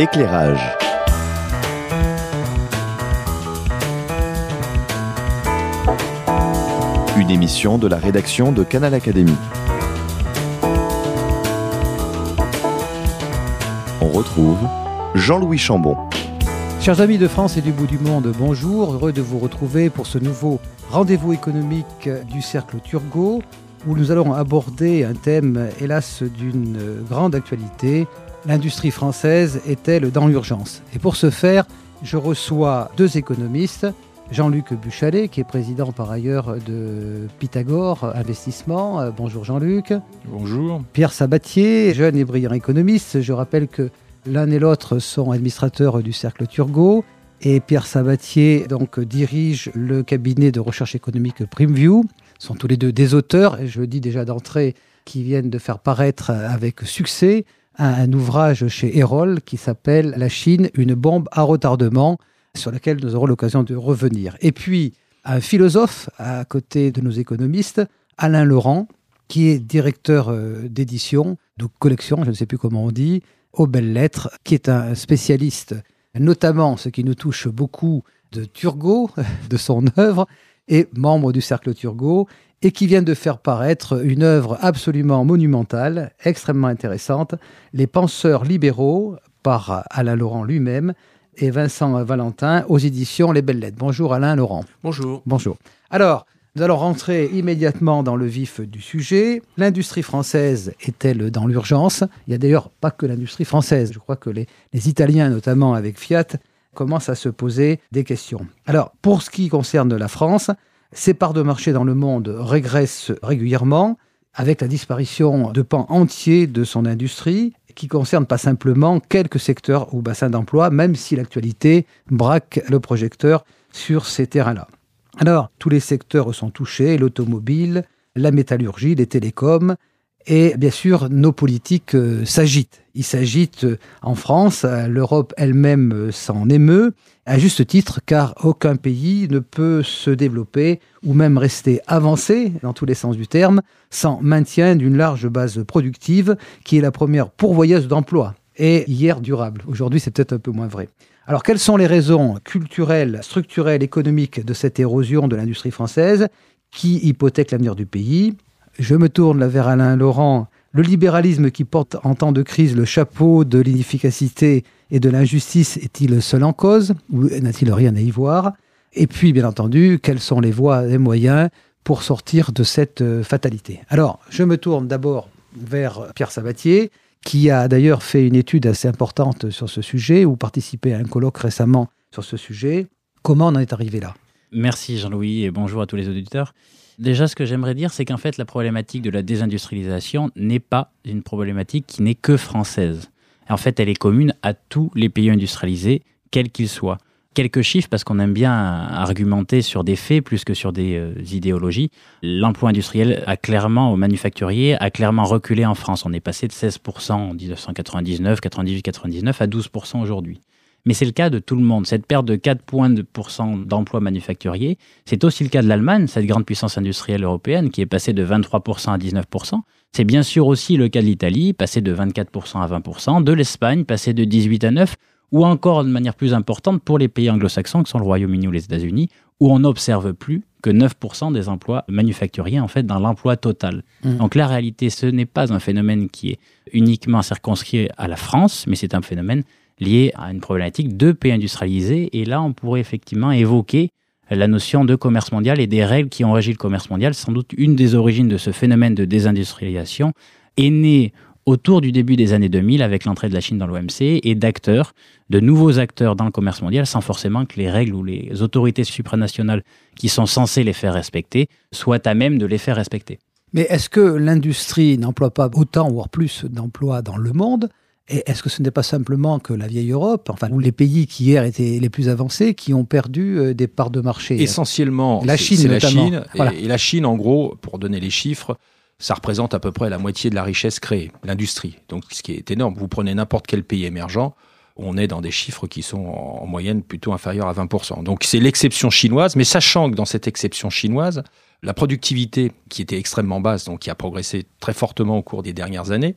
Éclairage. Une émission de la rédaction de Canal Académie. On retrouve Jean-Louis Chambon. Chers amis de France et du bout du monde, bonjour. Heureux de vous retrouver pour ce nouveau rendez-vous économique du Cercle Turgot, où nous allons aborder un thème, hélas, d'une grande actualité. L'industrie française est-elle dans l'urgence ? Et pour ce faire, je reçois deux économistes, Jean-Luc Buchalet, qui est président par ailleurs de Pythagore Investissement. Bonjour Jean-Luc. Bonjour. Pierre Sabatier, jeune et brillant économiste. Je rappelle que l'un et l'autre sont administrateurs du Cercle Turgot. Et Pierre Sabatier donc, dirige le cabinet de recherche économique PrimeView. Ce sont tous les deux des auteurs, et je le dis déjà d'entrée, qui viennent de faire paraître avec succès un ouvrage chez Erol qui s'appelle « La Chine, une bombe à retardement », sur lequel nous aurons l'occasion de revenir. Et puis, un philosophe à côté de nos économistes, Alain Laurent, qui est directeur d'édition, de collection, je ne sais plus comment on dit, aux Belles Lettres, qui est un spécialiste, notamment ce qui nous touche beaucoup de Turgot, de son œuvre, et membre du Cercle Turgot, et qui vient de faire paraître une œuvre absolument monumentale, extrêmement intéressante, Les penseurs libéraux, par Alain Laurent lui-même, et Vincent Valentin, aux éditions Les Belles Lettres. Bonjour Alain Laurent. Bonjour. Bonjour. Alors, nous allons rentrer immédiatement dans le vif du sujet. L'industrie française est-elle dans l'urgence ? Il n'y a d'ailleurs pas que l'industrie française. Je crois que les Italiens, notamment avec Fiat, commencent à se poser des questions. Alors, pour ce qui concerne la France, ses parts de marché dans le monde régressent régulièrement, avec la disparition de pans entiers de son industrie, qui ne concerne pas simplement quelques secteurs ou bassins d'emploi, même si l'actualité braque le projecteur sur ces terrains-là. Alors, tous les secteurs sont touchés, l'automobile, la métallurgie, les télécoms, et bien sûr, nos politiques s'agitent. Ils s'agitent en France, l'Europe elle-même s'en émeut, à juste titre, car aucun pays ne peut se développer ou même rester avancé, dans tous les sens du terme, sans maintien d'une large base productive qui est la première pourvoyeuse d'emplois. Et hier, durable. Aujourd'hui, c'est peut-être un peu moins vrai. Alors, quelles sont les raisons culturelles, structurelles, économiques de cette érosion de l'industrie française qui hypothèque l'avenir du pays ? Je me tourne là vers Alain Laurent. Le libéralisme qui porte en temps de crise le chapeau de l'inefficacité et de l'injustice est-il seul en cause ou n'a-t-il rien à y voir ? Et puis, bien entendu, quelles sont les voies et moyens pour sortir de cette fatalité ? Alors, je me tourne d'abord vers Pierre Sabatier, qui a d'ailleurs fait une étude assez importante sur ce sujet ou participé à un colloque récemment sur ce sujet. Comment on en est arrivé là ? Merci Jean-Louis et bonjour à tous les auditeurs. Déjà, ce que j'aimerais dire, c'est qu'en fait, la problématique de la désindustrialisation n'est pas une problématique qui n'est que française. En fait, elle est commune à tous les pays industrialisés, quels qu'ils soient. Quelques chiffres, parce qu'on aime bien argumenter sur des faits plus que sur des idéologies. L'emploi industriel au manufacturier a clairement reculé en France. On est passé de 16% en 1999, 98, 99 à 12% aujourd'hui. Mais c'est le cas de tout le monde. Cette perte de 4 points de pourcent d'emploi manufacturier, c'est aussi le cas de l'Allemagne, cette grande puissance industrielle européenne qui est passée de 23% à 19%. C'est bien sûr aussi le cas de l'Italie, passé de 24% à 20%, de l'Espagne, passé de 18 à 9%, ou encore de manière plus importante pour les pays anglo-saxons, qui sont le Royaume-Uni ou les États-Unis, où on n'observe plus que 9% des emplois manufacturiers en fait, dans l'emploi total. Donc la réalité, ce n'est pas un phénomène qui est uniquement circonscrit à la France, mais c'est un phénomène lié à une problématique de pays industrialisés. Et là, on pourrait effectivement évoquer la notion de commerce mondial et des règles qui ont régi le commerce mondial. Sans doute une des origines de ce phénomène de désindustrialisation est née autour du début des années 2000 avec l'entrée de la Chine dans l'OMC et de nouveaux acteurs dans le commerce mondial sans forcément que les règles ou les autorités supranationales qui sont censées les faire respecter soient à même de les faire respecter. Mais est-ce que l'industrie n'emploie pas autant, voire plus d'emplois dans le monde ? Et est-ce que ce n'est pas simplement que la vieille Europe, ou les pays qui hier étaient les plus avancés, qui ont perdu des parts de marché ? Essentiellement, la Chine, c'est notamment. La Chine. Voilà. Et la Chine, en gros, pour donner les chiffres, ça représente à peu près la moitié de la richesse créée, l'industrie. Donc, ce qui est énorme. Vous prenez n'importe quel pays émergent, on est dans des chiffres qui sont en moyenne plutôt inférieurs à 20%. Donc, c'est l'exception chinoise. Mais sachant que dans cette exception chinoise, la productivité qui était extrêmement basse, donc qui a progressé très fortement au cours des dernières années,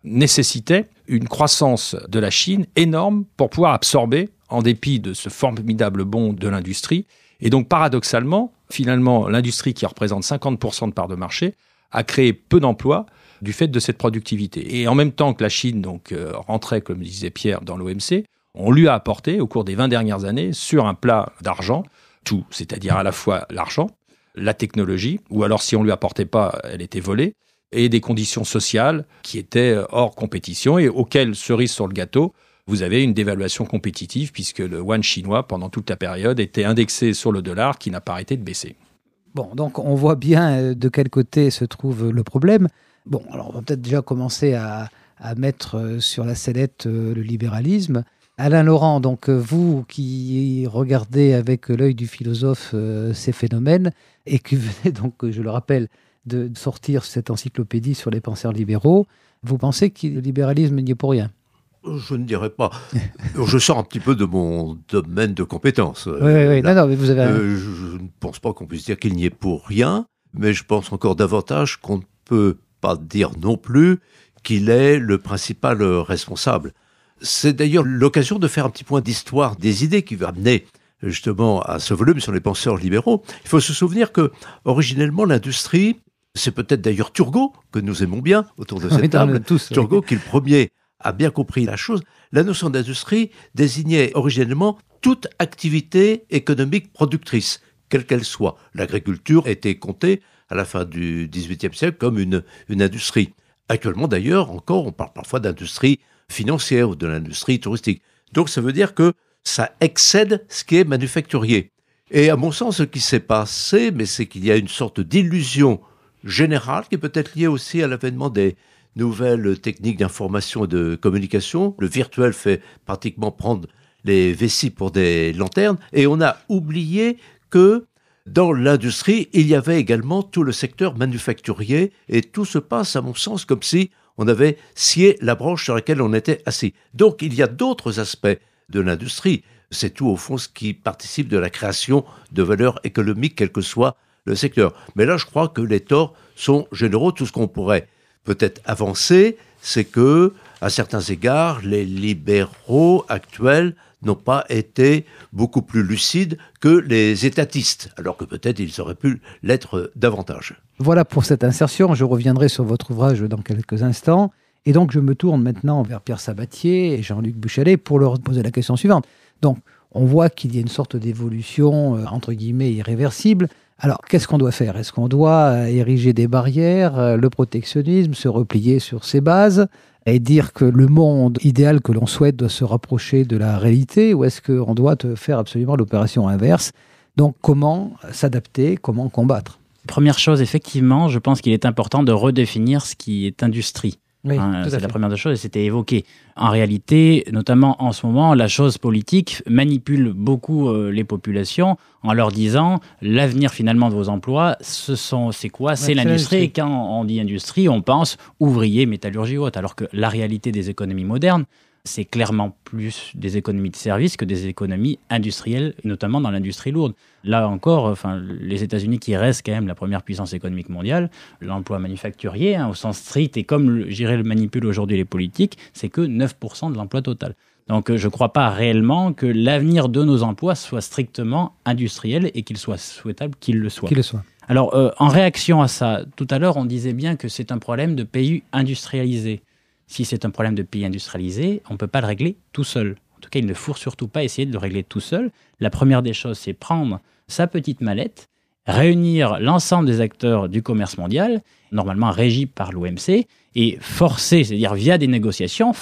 nécessitait une croissance de la Chine énorme pour pouvoir absorber, en dépit de ce formidable bond de l'industrie. Et donc, paradoxalement, finalement, l'industrie qui représente 50% de part de marché a créé peu d'emplois du fait de cette productivité. Et en même temps que la Chine rentrait, comme disait Pierre, dans l'OMC, on lui a apporté, au cours des 20 dernières années, sur un plat d'argent, tout, c'est-à-dire à la fois l'argent, la technologie, ou alors si on ne lui apportait pas, elle était volée, et des conditions sociales qui étaient hors compétition et auxquelles, cerise sur le gâteau, vous avez une dévaluation compétitive puisque le yuan chinois, pendant toute la période, était indexé sur le dollar qui n'a pas arrêté de baisser. Bon, donc on voit bien de quel côté se trouve le problème. Bon, alors on va peut-être déjà commencer à mettre sur la sellette le libéralisme. Alain Laurent, donc vous qui regardez avec l'œil du philosophe ces phénomènes et qui venez donc, je le rappelle, de sortir cette encyclopédie sur les penseurs libéraux, vous pensez que le libéralisme n'y est pour rien? Je ne dirais pas. Je sors un petit peu de mon domaine de compétences. Oui. Non, mais vous avez... je ne pense pas qu'on puisse dire qu'il n'y est pour rien, mais je pense encore davantage qu'on ne peut pas dire non plus qu'il est le principal responsable. C'est d'ailleurs l'occasion de faire un petit point d'histoire des idées qui va amener justement à ce volume sur les penseurs libéraux. Il faut se souvenir que, originellement, l'industrie, c'est peut-être d'ailleurs Turgot, que nous aimons bien autour de cette table, Turgot qui est le premier a bien compris la chose. La notion d'industrie désignait originellement toute activité économique productrice, quelle qu'elle soit. L'agriculture était comptée à la fin du XVIIIe siècle comme une industrie. Actuellement d'ailleurs, encore, on parle parfois d'industrie financière ou de l'industrie touristique. Donc ça veut dire que ça excède ce qui est manufacturier. Et à mon sens, ce qui s'est passé, mais c'est qu'il y a une sorte d'illusion générale qui peut être liée aussi à l'avènement des nouvelles techniques d'information et de communication. Le virtuel fait pratiquement prendre les vessies pour des lanternes. Et on a oublié que dans l'industrie, il y avait également tout le secteur manufacturier. Et tout se passe, à mon sens, comme si on avait scié la branche sur laquelle on était assis. Donc, il y a d'autres aspects de l'industrie. C'est tout, au fond, ce qui participe de la création de valeur économique, quel que soit le secteur. Mais là, je crois que les torts sont généraux. Tout ce qu'on pourrait peut-être avancer, c'est que, à certains égards, les libéraux actuels n'ont pas été beaucoup plus lucides que les étatistes, alors que peut-être ils auraient pu l'être davantage. Voilà pour cette insertion. Je reviendrai sur votre ouvrage dans quelques instants. Et donc, je me tourne maintenant vers Pierre Sabatier et Jean-Luc Buchalet pour leur poser la question suivante. Donc, on voit qu'il y a une sorte d'évolution, entre guillemets, irréversible. Alors, qu'est-ce qu'on doit faire? Est-ce qu'on doit ériger des barrières, le protectionnisme, se replier sur ses bases et dire que le monde idéal que l'on souhaite doit se rapprocher de la réalité, ou est-ce qu'on doit faire absolument l'opération inverse? Donc, comment s'adapter, comment combattre? Première chose, effectivement, je pense qu'il est important de redéfinir ce qui est industrie. Oui, c'est la première des choses et c'était évoqué. En réalité, notamment en ce moment, la chose politique manipule beaucoup les populations en leur disant l'avenir finalement de vos emplois, c'est quoi? C'est l'industrie. Et quand on dit industrie, on pense ouvrier, métallurgie ou autre. Alors que la réalité des économies modernes, c'est clairement plus des économies de services que des économies industrielles, notamment dans l'industrie lourde. Là encore, les États-Unis qui restent quand même la première puissance économique mondiale, l'emploi manufacturier, au sens strict, et comme le manipulent aujourd'hui les politiques, c'est que 9% de l'emploi total. Donc je ne crois pas réellement que l'avenir de nos emplois soit strictement industriel et qu'il soit souhaitable qu'il le soit. Alors en réaction à ça, tout à l'heure on disait bien que c'est un problème de pays industrialisés. Si c'est un problème de pays industrialisé, on ne peut pas le régler tout seul. En tout cas, il ne faut surtout pas essayer de le régler tout seul. La première des choses, c'est prendre sa petite mallette, réunir l'ensemble des acteurs du commerce mondial, normalement régis par l'OMC, et forcer, c'est-à-dire via des négociations,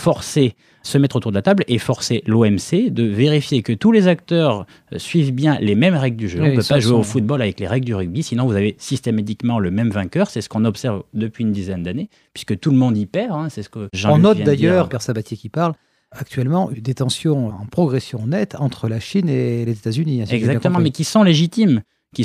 se mettre autour de la table et forcer l'OMC de vérifier que tous les acteurs suivent bien les mêmes règles du jeu. On ne peut pas jouer au football avec les règles du rugby, sinon vous avez systématiquement le même vainqueur. C'est ce qu'on observe depuis une dizaine d'années, puisque tout le monde y perd. C'est ce que Jean-Luc On note vient de d'ailleurs, dire. Pierre Sabatier qui parle, actuellement des tensions en progression nette entre la Chine et les États-Unis. Exactement, mais qui sont légitimes.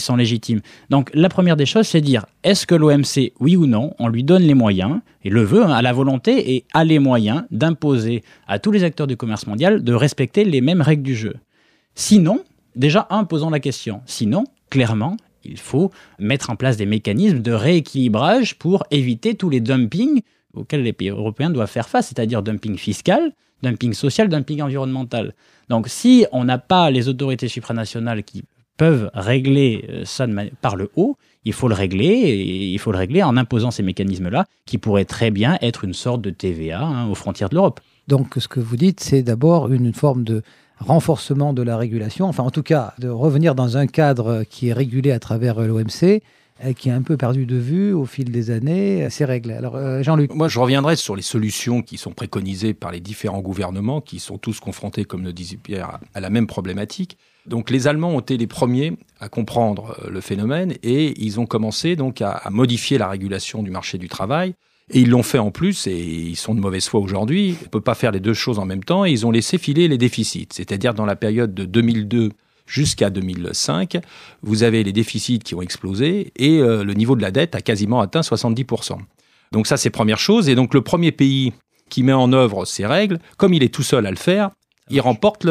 Donc la première des choses, c'est dire, est-ce que l'OMC, oui ou non, on lui donne les moyens, et le veut, a la volonté et a les moyens d'imposer à tous les acteurs du commerce mondial de respecter les mêmes règles du jeu. Sinon, déjà, posons la question. Sinon, clairement, il faut mettre en place des mécanismes de rééquilibrage pour éviter tous les dumpings auxquelles les pays européens doivent faire face, c'est-à-dire dumping fiscal, dumping social, dumping environnemental. Donc si on n'a pas les autorités supranationales qui peuvent régler ça par le haut, il faut le régler, et il faut le régler en imposant ces mécanismes-là, qui pourraient très bien être une sorte de TVA aux frontières de l'Europe. Donc ce que vous dites, c'est d'abord une forme de renforcement de la régulation, enfin en tout cas de revenir dans un cadre qui est régulé à travers l'OMC, qui a un peu perdu de vue au fil des années ces règles. Alors Jean-Luc. Moi, je reviendrai sur les solutions qui sont préconisées par les différents gouvernements, qui sont tous confrontés, comme le disait Pierre, à la même problématique. Donc les Allemands ont été les premiers à comprendre le phénomène et ils ont commencé donc à modifier la régulation du marché du travail. Et ils l'ont fait en plus, et ils sont de mauvaise foi aujourd'hui. On ne peut pas faire les deux choses en même temps, et ils ont laissé filer les déficits. C'est-à-dire dans la période de 2002 jusqu'à 2005, vous avez les déficits qui ont explosé, et le niveau de la dette a quasiment atteint 70%. Donc ça, c'est première chose. Et donc le premier pays qui met en œuvre ces règles, comme il est tout seul à le faire, il remporte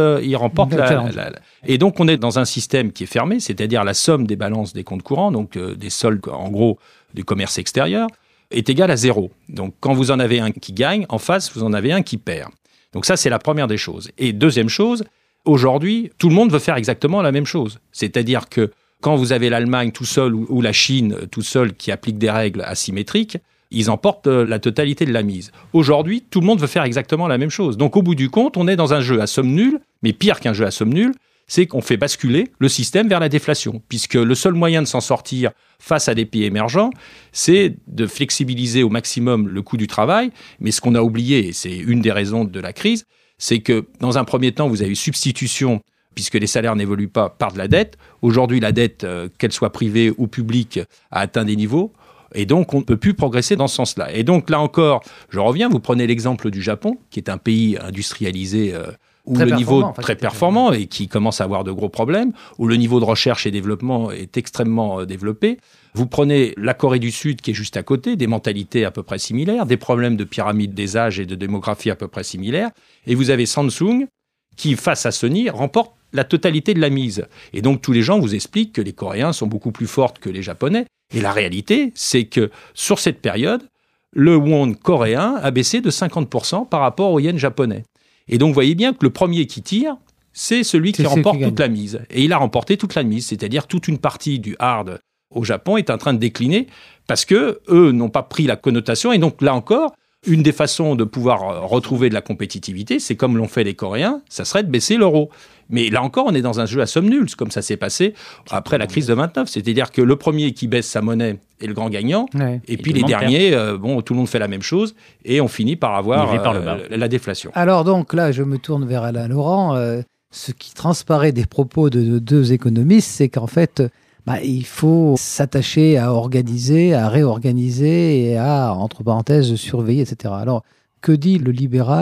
Et donc on est dans un système qui est fermé, c'est-à-dire la somme des balances des comptes courants, donc des soldes en gros du commerce extérieur, est égale à 0. Donc quand vous en avez un qui gagne, en face, vous en avez un qui perd. Donc ça, c'est la première des choses. Et deuxième chose, aujourd'hui, tout le monde veut faire exactement la même chose. C'est-à-dire que quand vous avez l'Allemagne tout seul ou la Chine tout seul qui applique des règles asymétriques, ils emportent la totalité de la mise. Aujourd'hui, tout le monde veut faire exactement la même chose. Donc au bout du compte, on est dans un jeu à somme nulle, mais pire qu'un jeu à somme nulle, c'est qu'on fait basculer le système vers la déflation, puisque le seul moyen de s'en sortir face à des pays émergents, c'est de flexibiliser au maximum le coût du travail. Mais ce qu'on a oublié, et c'est une des raisons de la crise, c'est que dans un premier temps, vous avez substitution, puisque les salaires n'évoluent pas, par de la dette. Aujourd'hui, la dette, qu'elle soit privée ou publique, a atteint des niveaux. Et donc, on ne peut plus progresser dans ce sens-là. Et donc, là encore, je reviens, vous prenez l'exemple du Japon, qui est un pays industrialisé où le niveau très performant et qui commence à avoir de gros problèmes, où le niveau de recherche et développement est extrêmement développé. Vous prenez la Corée du Sud qui est juste à côté, des mentalités à peu près similaires, des problèmes de pyramide des âges et de démographie à peu près similaires. Et vous avez Samsung qui, face à Sony, remporte la totalité de la mise. Et donc tous les gens vous expliquent que les Coréens sont beaucoup plus forts que les Japonais. Et la réalité, c'est que sur cette période, le won coréen a baissé de 50% par rapport au yen japonais. Et donc, vous voyez bien que le premier qui tire, c'est celui qui remporte toute la mise. Et il a remporté toute la mise, c'est-à-dire toute une partie du hard au Japon est en train de décliner parce que eux n'ont pas pris la connotation. Et donc, là encore, une des façons de pouvoir retrouver de la compétitivité, c'est comme l'ont fait les Coréens, ça serait de baisser l'euro. Mais là encore, on est dans un jeu à somme nulle, comme ça s'est passé après la crise de 29. C'est-à-dire que le premier qui baisse sa monnaie est le grand gagnant, et puis les derniers, tout le monde fait la même chose, et on finit par avoir la déflation. Alors donc là, je me tourne vers Alain Laurent. Ce qui transparaît des propos de deux économistes, c'est qu'en fait, il faut s'attacher à organiser, à réorganiser et à, entre parenthèses, surveiller, etc. Alors, que dit le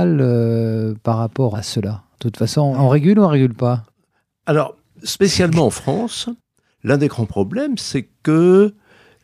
libéral par rapport à cela ? De toute façon, on régule ou on ne régule pas ? Alors, spécialement en France, l'un des grands problèmes, c'est que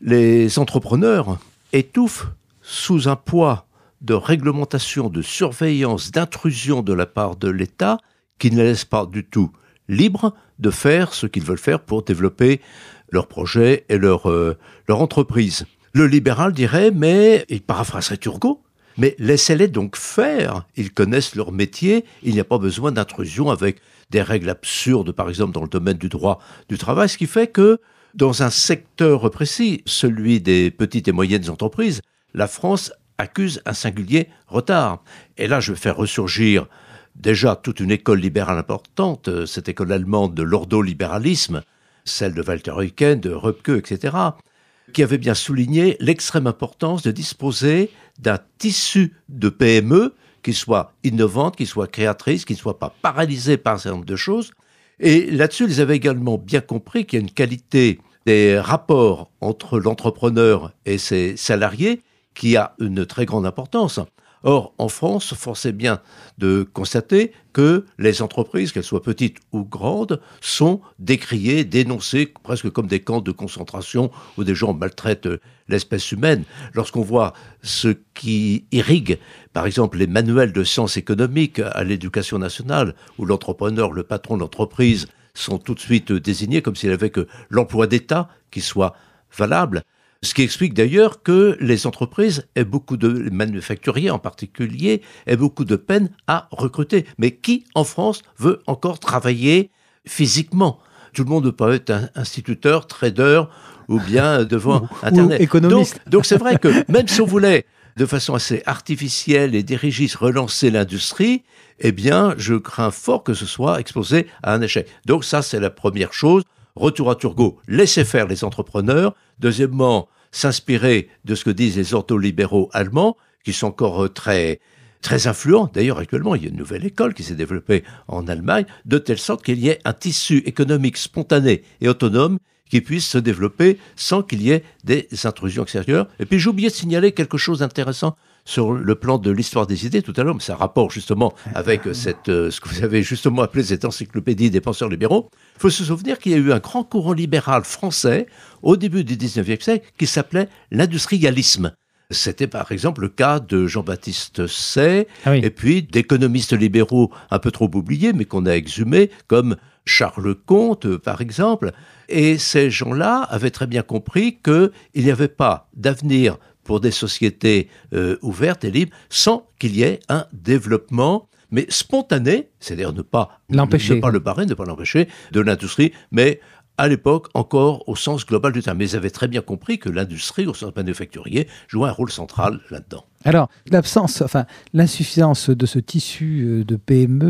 les entrepreneurs étouffent sous un poids de réglementation, de surveillance, d'intrusion de la part de l'État qui ne les laisse pas du tout libres de faire ce qu'ils veulent faire pour développer leur projet et leur entreprise. Le libéral dirait, mais il paraphraserait Turgot, mais laissez-les donc faire. Ils connaissent leur métier. Il n'y a pas besoin d'intrusion avec des règles absurdes, par exemple dans le domaine du droit du travail, ce qui fait que dans un secteur précis, celui des petites et moyennes entreprises, la France accuse un singulier retard. Et là, je vais faire ressurgir déjà toute une école libérale importante, cette école allemande de l'ordolibéralisme, celle de Walter Eucken, de Röpke, etc., qui avait bien souligné l'extrême importance de disposer d'un tissu de PME qui soit innovante, qui soit créatrice, qui ne soit pas paralysée par un certain nombre de choses. Et là-dessus, ils avaient également bien compris qu'il y a une qualité des rapports entre l'entrepreneur et ses salariés qui a une très grande importance. Or, en France, force est bien de constater que les entreprises, qu'elles soient petites ou grandes, sont décriées, dénoncées, presque comme des camps de concentration où des gens maltraitent l'espèce humaine. Lorsqu'on voit ce qui irrigue, par exemple, les manuels de sciences économiques à l'éducation nationale, où l'entrepreneur, le patron de l'entreprise, sont tout de suite désignés comme s'il n'y avait que l'emploi d'État qui soit valable, Ce qui explique d'ailleurs que les entreprises et les manufacturiers en particulier, aient beaucoup de peine à recruter. Mais qui en France veut encore travailler physiquement ? Tout le monde ne peut pas être instituteur, trader ou bien devant Internet. Ou économiste. Donc c'est vrai que même si on voulait de façon assez artificielle et dirigiste relancer l'industrie, eh bien je crains fort que ce soit exposé à un échec. Donc ça c'est la première chose. Retour à Turgot, laisser faire les entrepreneurs. Deuxièmement, s'inspirer de ce que disent les ortholibéraux allemands, qui sont encore très influents. D'ailleurs, actuellement, il y a une nouvelle école qui s'est développée en Allemagne, de telle sorte qu'il y ait un tissu économique spontané et autonome qui puisse se développer sans qu'il y ait des intrusions extérieures. Et puis, j'ai oublié de signaler quelque chose d'intéressant sur le plan de l'histoire des idées tout à l'heure, mais c'est un rapport justement avec ce que vous avez justement appelé cette encyclopédie des penseurs libéraux. Il faut se souvenir qu'il y a eu un grand courant libéral français au début du 19e siècle qui s'appelait l'industrialisme. C'était par exemple le cas de Jean-Baptiste Say, et puis d'économistes libéraux un peu trop oubliés, mais qu'on a exhumés, comme Charles Comte par exemple. Et ces gens-là avaient très bien compris qu'il n'y avait pas d'avenir pour des sociétés ouvertes et libres sans qu'il y ait un développement, mais spontané, c'est-à-dire ne pas le barrer, ne pas l'empêcher de l'industrie, mais à l'époque encore au sens global du terme. Mais ils avaient très bien compris que l'industrie, au sens manufacturier, jouait un rôle central là-dedans. Alors, l'insuffisance de ce tissu de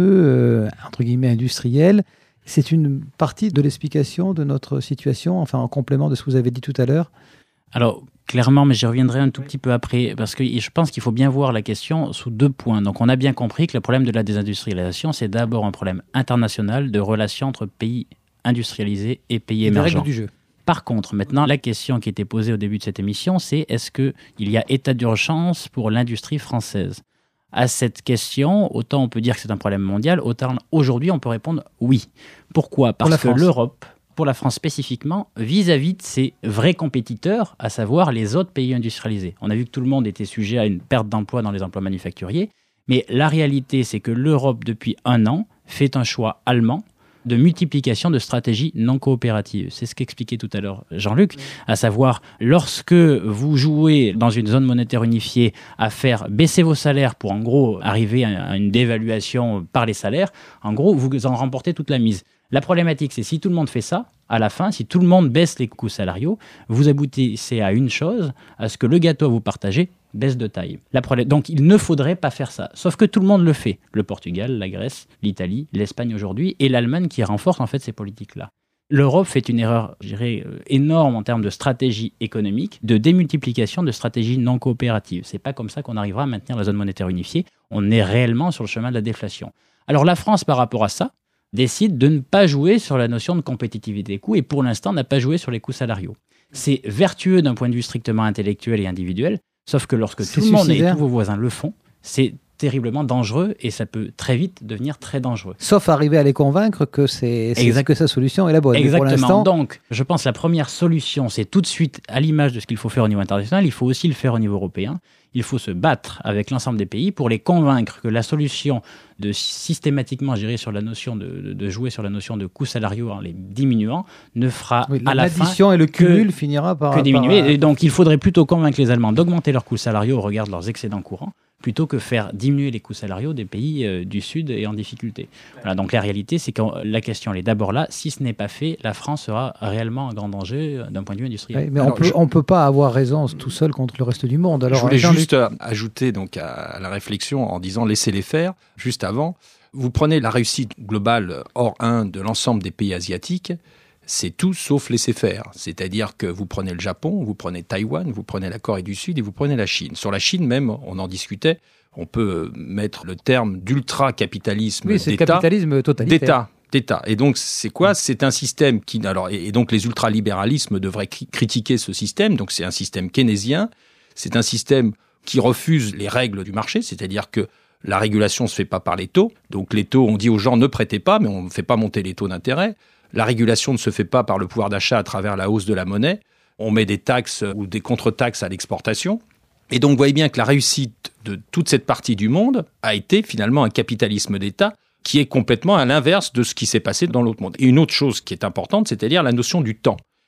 PME, entre guillemets industriel, c'est une partie de l'explication de notre situation, enfin en complément de ce que vous avez dit tout à l'heure. Alors, clairement, mais j'y reviendrai un tout petit peu après, parce que je pense qu'il faut bien voir la question sous 2 points. Donc, on a bien compris que le problème de la désindustrialisation, c'est d'abord un problème international de relations entre pays industrialisés et pays émergents. Les règles du jeu. Par contre, maintenant, la question qui était posée au début de cette émission, c'est est-ce qu'il y a état d'urgence pour l'industrie française ? À cette question, autant on peut dire que c'est un problème mondial, autant aujourd'hui on peut répondre oui. Pourquoi ? Parce que l'Europe, pour la France spécifiquement, vis-à-vis de ses vrais compétiteurs, à savoir les autres pays industrialisés. On a vu que tout le monde était sujet à une perte d'emploi dans les emplois manufacturiers, mais la réalité, c'est que l'Europe, depuis 1 an, fait un choix allemand de multiplication de stratégies non coopératives. C'est ce qu'expliquait tout à l'heure Jean-Luc, à savoir, lorsque vous jouez dans une zone monétaire unifiée à faire baisser vos salaires pour en gros arriver à une dévaluation par les salaires, en gros, vous en remportez toute la mise. La problématique, c'est si tout le monde fait ça, à la fin, si tout le monde baisse les coûts salariaux, vous aboutissez à une chose, à ce que le gâteau à vous partagez baisse de taille. Donc, il ne faudrait pas faire ça. Sauf que tout le monde le fait. Le Portugal, la Grèce, l'Italie, l'Espagne aujourd'hui, et l'Allemagne qui renforce en fait ces politiques-là. L'Europe fait une erreur, je dirais, énorme en termes de stratégie économique, de démultiplication de stratégies non coopératives. C'est pas comme ça qu'on arrivera à maintenir la zone monétaire unifiée. On est réellement sur le chemin de la déflation. Alors la France, par rapport à ça, décide de ne pas jouer sur la notion de compétitivité des coûts et pour l'instant n'a pas joué sur les coûts salariaux. C'est vertueux d'un point de vue strictement intellectuel et individuel, sauf que lorsque tout le monde et tous vos voisins le font, c'est terriblement dangereux et ça peut très vite devenir très dangereux. Sauf arriver à les convaincre que que sa solution est la bonne. Exactement. Donc, je pense que la première solution, c'est tout de suite, à l'image de ce qu'il faut faire au niveau international, il faut aussi le faire au niveau européen. Il faut se battre avec l'ensemble des pays pour les convaincre que la solution de systématiquement gérer sur la notion de jouer sur la notion de coûts salariaux en les diminuant ne fera à la fin l'addition et le cumul finira par diminuer. Et donc, il faudrait plutôt convaincre les Allemands d'augmenter leurs coûts salariaux au regard de leurs excédents courants, plutôt que faire diminuer les coûts salariaux des pays du Sud et en difficulté. Voilà, donc la réalité, c'est que la question elle est d'abord là. Si ce n'est pas fait, la France sera réellement en grand danger d'un point de vue industriel. Oui, mais on ne peut pas avoir raison tout seul contre le reste du monde. Alors, je voulais juste ajouter donc à la réflexion en disant laissez-les faire, juste avant. Vous prenez la réussite globale hors 1 de l'ensemble des pays asiatiques, c'est tout sauf laisser faire. C'est-à-dire que vous prenez le Japon, vous prenez Taïwan, vous prenez la Corée du Sud et vous prenez la Chine. Sur la Chine même, on en discutait, on peut mettre le terme d'ultra-capitalisme d'État. Oui, c'est le capitalisme totalitaire. D'État. Et donc, c'est quoi ? C'est un système qui... et donc, les ultralibéralismes devraient critiquer ce système. Donc, c'est un système keynésien. C'est un système qui refuse les règles du marché, c'est-à-dire que la régulation ne se fait pas par les taux. Donc, les taux, on dit aux gens ne prêtez pas, mais on ne fait pas monter les taux d'intérêt. La régulation ne se fait pas par le pouvoir d'achat à travers la hausse de la monnaie. On met des taxes ou des contre-taxes à l'exportation. Et donc, vous voyez bien que la réussite de toute cette partie du monde a été finalement un capitalisme d'État qui est complètement à l'inverse de ce qui s'est passé dans l'autre monde. Et une autre chose qui est importante, c'est-à-dire la notion du temps.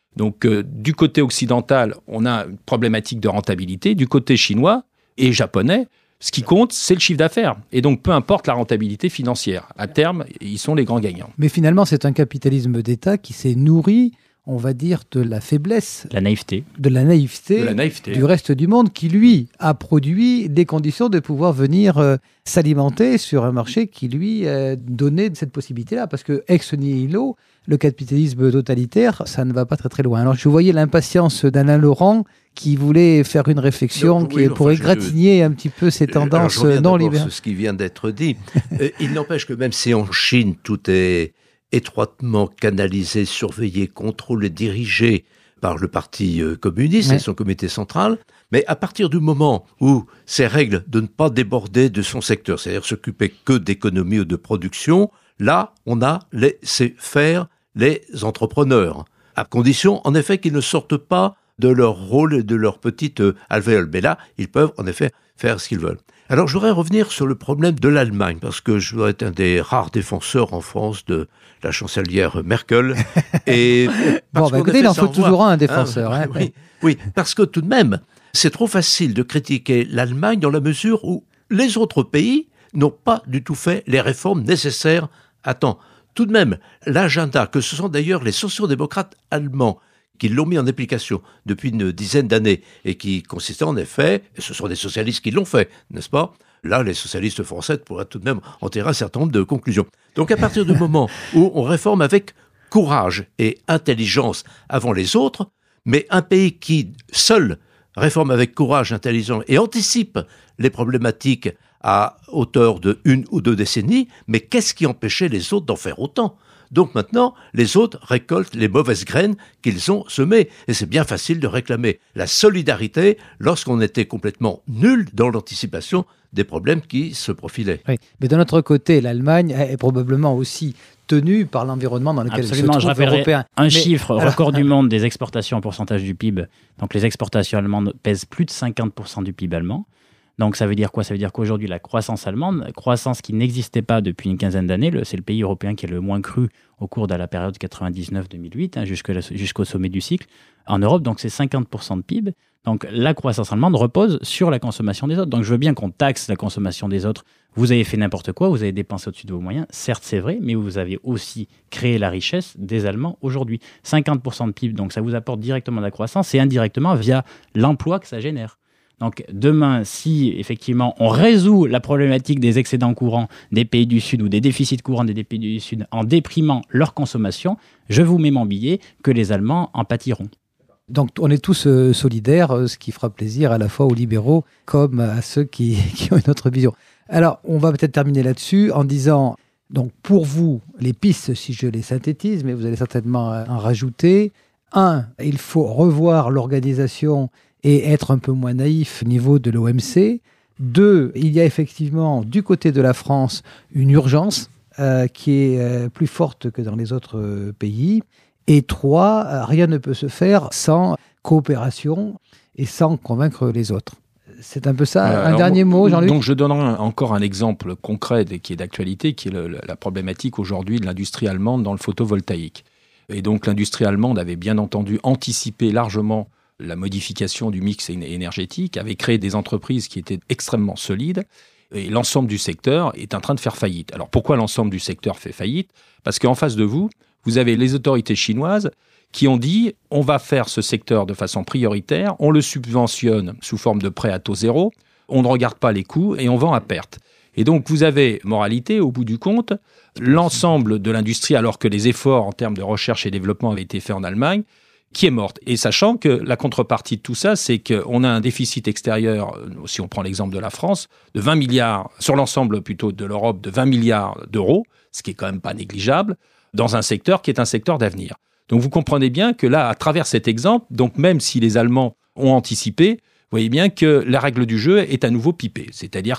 Donc, du côté occidental, on a une problématique de rentabilité. Du côté chinois et japonais, ce qui compte, c'est le chiffre d'affaires. Et donc, peu importe la rentabilité financière. À terme, ils sont les grands gagnants. Mais finalement, c'est un capitalisme d'État qui s'est nourri, on va dire, de la faiblesse. La naïveté. De la naïveté du reste du monde qui, lui, a produit des conditions de pouvoir venir s'alimenter sur un marché qui, lui, donnait cette possibilité-là. Parce que, ex nihilo, le capitalisme totalitaire, ça ne va pas très très loin. Alors, je voyais l'impatience d'Alain Laurent qui voulait faire une réflexion pour égratigner un petit peu ces tendances non libérales. Sur ce qui vient d'être dit. Il n'empêche que même si en Chine, tout est étroitement canalisé, surveillé, contrôlé, dirigé par le parti communiste et son comité central, mais à partir du moment où ces règles de ne pas déborder de son secteur, c'est-à-dire s'occuper que d'économie ou de production, là, on a laissé faire les entrepreneurs, à condition, en effet, qu'ils ne sortent pas de leur rôle et de leur petite alvéole. Mais là, ils peuvent, en effet, faire ce qu'ils veulent. Alors, je voudrais revenir sur le problème de l'Allemagne, parce que je dois être un des rares défenseurs en France de la chancelière Merkel. Et écoutez, il en faut toujours un défenseur. Oui, parce que tout de même, c'est trop facile de critiquer l'Allemagne dans la mesure où les autres pays n'ont pas du tout fait les réformes nécessaires à temps. Tout de même, l'agenda, que ce sont d'ailleurs les sociodémocrates allemands qui l'ont mis en application depuis une dizaine d'années et qui consistait en effet, et ce sont des socialistes qui l'ont fait, n'est-ce pas ? Là, les socialistes français pourraient tout de même en tirer un certain nombre de conclusions. Donc à partir du moment où on réforme avec courage et intelligence avant les autres, mais un pays qui seul réforme avec courage, intelligence et anticipe les problématiques à hauteur de 1 ou 2 décennies, mais qu'est-ce qui empêchait les autres d'en faire autant ? Donc maintenant, les autres récoltent les mauvaises graines qu'ils ont semées. Et c'est bien facile de réclamer la solidarité lorsqu'on était complètement nul dans l'anticipation des problèmes qui se profilaient. Oui, mais de notre côté, l'Allemagne est probablement aussi tenue par l'environnement dans lequel elle se trouve, je rappellerai européen. Chiffre record du monde des exportations en pourcentage du PIB. Donc les exportations allemandes pèsent plus de 50% du PIB allemand. Donc ça veut dire quoi ? Ça veut dire qu'aujourd'hui, la croissance allemande, croissance qui n'existait pas depuis une quinzaine d'années, c'est le pays européen qui est le moins cru au cours de la période 99-2008, jusqu'au sommet du cycle. En Europe, donc c'est 50% de PIB. Donc la croissance allemande repose sur la consommation des autres. Donc je veux bien qu'on taxe la consommation des autres. Vous avez fait n'importe quoi, vous avez dépensé au-dessus de vos moyens. Certes, c'est vrai, mais vous avez aussi créé la richesse des Allemands aujourd'hui. 50% de PIB, donc ça vous apporte directement de la croissance et indirectement via l'emploi que ça génère. Donc demain, si effectivement on résout la problématique des excédents courants des pays du Sud ou des déficits courants des pays du Sud en déprimant leur consommation, je vous mets mon billet que les Allemands en pâtiront. Donc on est tous solidaires, ce qui fera plaisir à la fois aux libéraux comme à ceux qui ont une autre vision. Alors on va peut-être terminer là-dessus en disant, donc pour vous, les pistes, si je les synthétise, mais vous allez certainement en rajouter. 1, il faut revoir l'organisation et être un peu moins naïf au niveau de l'OMC. 2, il y a effectivement du côté de la France une urgence qui est plus forte que dans les autres pays. Et 3, rien ne peut se faire sans coopération et sans convaincre les autres. C'est un peu ça. Un dernier mot, Jean-Luc ? Donc je donnerai encore un exemple concret qui est d'actualité, qui est la problématique aujourd'hui de l'industrie allemande dans le photovoltaïque. Et donc l'industrie allemande avait bien entendu anticipé largement la modification du mix énergétique, avait créé des entreprises qui étaient extrêmement solides, et l'ensemble du secteur est en train de faire faillite. Alors pourquoi l'ensemble du secteur fait faillite ? Parce qu'en face de vous, vous avez les autorités chinoises qui ont dit « on va faire ce secteur de façon prioritaire, on le subventionne sous forme de prêt à taux zéro, on ne regarde pas les coûts et on vend à perte ». Et donc vous avez, moralité, au bout du compte, l'ensemble de l'industrie, alors que les efforts en termes de recherche et développement avaient été faits en Allemagne, qui est morte. Et sachant que la contrepartie de tout ça, c'est qu'on a un déficit extérieur, si on prend l'exemple de la France, de 20 milliards, sur l'ensemble plutôt de l'Europe, de 20 milliards d'euros, ce qui est quand même pas négligeable, dans un secteur qui est un secteur d'avenir. Donc vous comprenez bien que là, à travers cet exemple, donc même si les Allemands ont anticipé, vous voyez bien que la règle du jeu est à nouveau pipée. C'est-à-dire que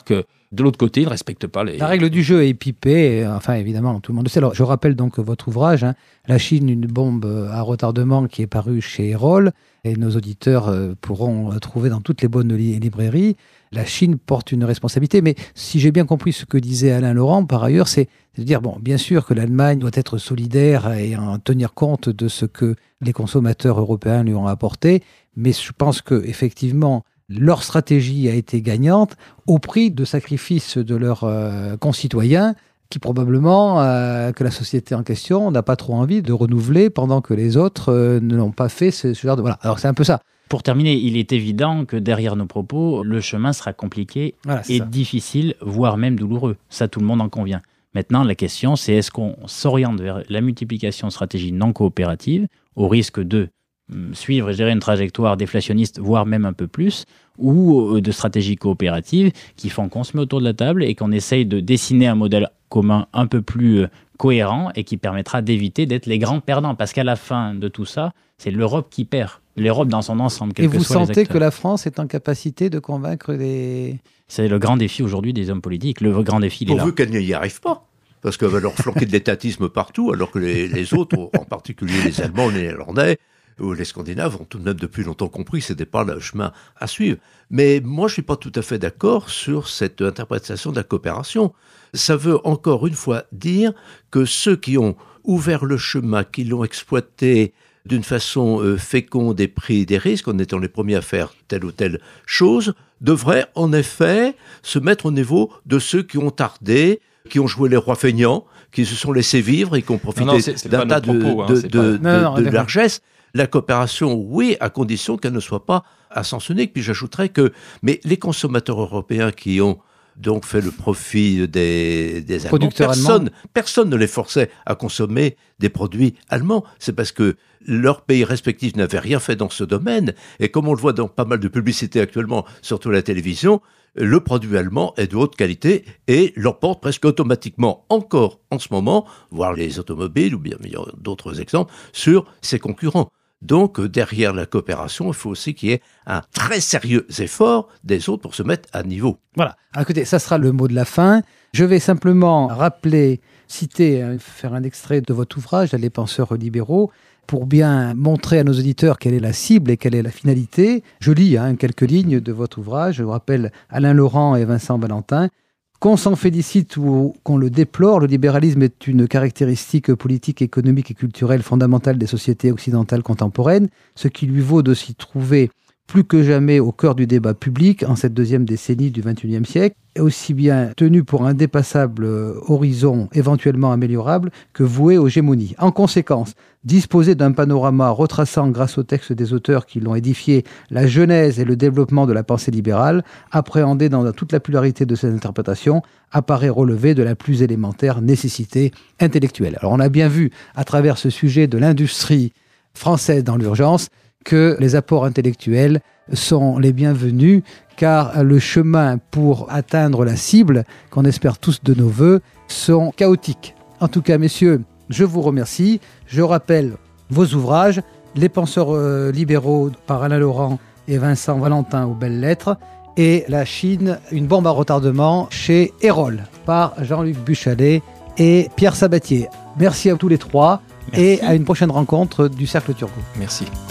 De l'autre côté, ils ne respectent pas les... La règle du jeu est pipée, enfin évidemment, tout le monde le sait. Alors, je rappelle donc votre ouvrage, La Chine, une bombe à retardement, qui est paru chez Erol, et nos auditeurs pourront trouver dans toutes les bonnes librairies. La Chine porte une responsabilité, mais si j'ai bien compris ce que disait Alain Laurent, par ailleurs, c'est de dire, bon, bien sûr que l'Allemagne doit être solidaire et en tenir compte de ce que les consommateurs européens lui ont apporté, mais je pense qu'effectivement, leur stratégie a été gagnante au prix de sacrifices de leurs concitoyens qui probablement, que la société en question n'a pas trop envie de renouveler pendant que les autres ne l'ont pas fait ce genre de... Voilà, alors c'est un peu ça. Pour terminer, il est évident que derrière nos propos, le chemin sera compliqué et difficile, voire même douloureux. Ça, tout le monde en convient. Maintenant, la question, c'est est-ce qu'on s'oriente vers la multiplication de stratégies non coopératives au risque de suivre et gérer une trajectoire déflationniste, voire même un peu plus, ou de stratégies coopératives qui font qu'on se met autour de la table et qu'on essaye de dessiner un modèle commun un peu plus cohérent et qui permettra d'éviter d'être les grands perdants. Parce qu'à la fin de tout ça, c'est l'Europe qui perd. L'Europe dans son ensemble, quels que soient les acteurs. Et vous sentez que la France est en capacité de convaincre les... C'est le grand défi aujourd'hui des hommes politiques. Le grand défi, il est là. Pourvu qu'elle n'y arrive pas. Parce qu'elle va leur flanquer de l'étatisme partout, alors que les autres, en particulier les Allemands, les Néerlandais, ou les Scandinaves ont tout de même depuis longtemps compris que ce n'était pas le chemin à suivre. Mais moi, je ne suis pas tout à fait d'accord sur cette interprétation de la coopération. Ça veut encore une fois dire que ceux qui ont ouvert le chemin, qui l'ont exploité d'une façon féconde et pris des risques, en étant les premiers à faire telle ou telle chose, devraient en effet se mettre au niveau de ceux qui ont tardé, qui ont joué les rois feignants, qui se sont laissés vivre et qui ont profité d'un tas de largesses. La coopération, oui, à condition qu'elle ne soit pas à sens unique. Puis j'ajouterais que les consommateurs européens qui ont donc fait le profit des Allemands, personne ne les forçait à consommer des produits allemands. C'est parce que leurs pays respectifs n'avaient rien fait dans ce domaine. Et comme on le voit dans pas mal de publicités actuellement, surtout à la télévision, le produit allemand est de haute qualité et l'emporte presque automatiquement encore en ce moment, voire les automobiles ou bien d'autres exemples, sur ses concurrents. Donc, derrière la coopération, il faut aussi qu'il y ait un très sérieux effort des autres pour se mettre à niveau. Voilà. Alors, écoutez, ça sera le mot de la fin. Je vais simplement faire un extrait de votre ouvrage, Les penseurs libéraux, pour bien montrer à nos auditeurs quelle est la cible et quelle est la finalité. Je lis quelques lignes de votre ouvrage. Je vous rappelle Alain Laurent et Vincent Valentin. Qu'on s'en félicite ou qu'on le déplore, le libéralisme est une caractéristique politique, économique et culturelle fondamentale des sociétés occidentales contemporaines, ce qui lui vaut de s'y trouver plus que jamais au cœur du débat public en cette deuxième décennie du XXIe siècle, aussi bien tenu pour un indépassable horizon éventuellement améliorable que voué aux gémonies. En conséquence, disposer d'un panorama retraçant, grâce aux textes des auteurs qui l'ont édifié, la genèse et le développement de la pensée libérale, appréhendé dans toute la pluralité de ses interprétations, apparaît relever de la plus élémentaire nécessité intellectuelle. Alors on a bien vu, à travers ce sujet de l'industrie française dans l'urgence, que les apports intellectuels sont les bienvenus, car le chemin pour atteindre la cible, qu'on espère tous de nos voeux, sont chaotiques. En tout cas, messieurs, je vous remercie. Je rappelle vos ouvrages, Les penseurs libéraux par Alain Laurent et Vincent Valentin aux belles lettres, et La Chine, une bombe à retardement chez Erol par Jean-Luc Buchalet et Pierre Sabatier. Merci à tous les trois. Merci. Et à une prochaine rencontre du Cercle Turgot. Merci.